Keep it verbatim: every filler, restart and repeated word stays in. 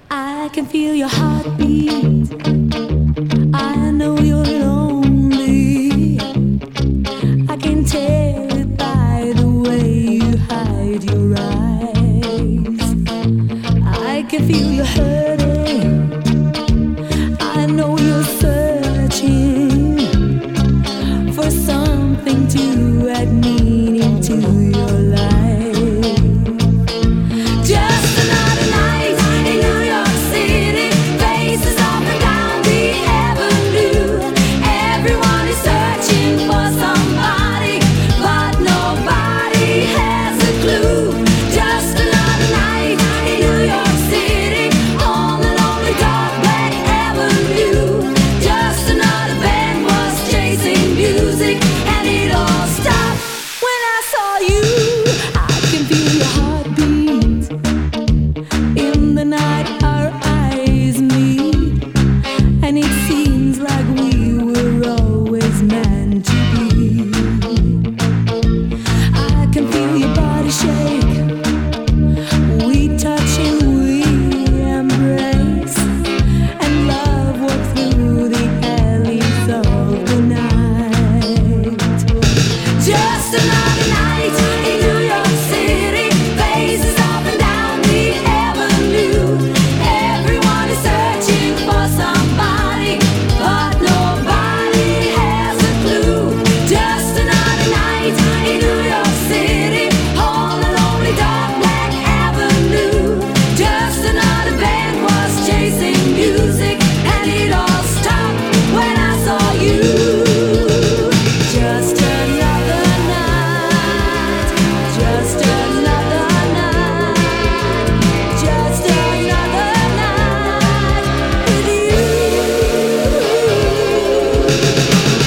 I can feel your heartbeat. I know you're lonely. I can tell it by the way you hide your eyes. I can feel you hurting. I know you're searching for something to add meaning to your life. Just another night in New York City, faces up and down the avenue. Everyone is searching for somebody, but nobody has a clue. Just another night in New York City, on the lonely dark black avenue. Just another band was chasing music, and it all stopped when I saw you. I can feel your heartbeat. In the night our eyes meet, and it seems like we were always meant to be. I can feel your body shake. We touch and we embrace, and love walks through the alleys of the night. Just another night in New York City, faces up and down the avenue. Everyone is searching for somebody, but nobody has a clue. Just another night in New York City, on the lonely dark black avenue. Just another band was chasing music, and it all stopped when I saw you. Just another night, just another night, just another night with you.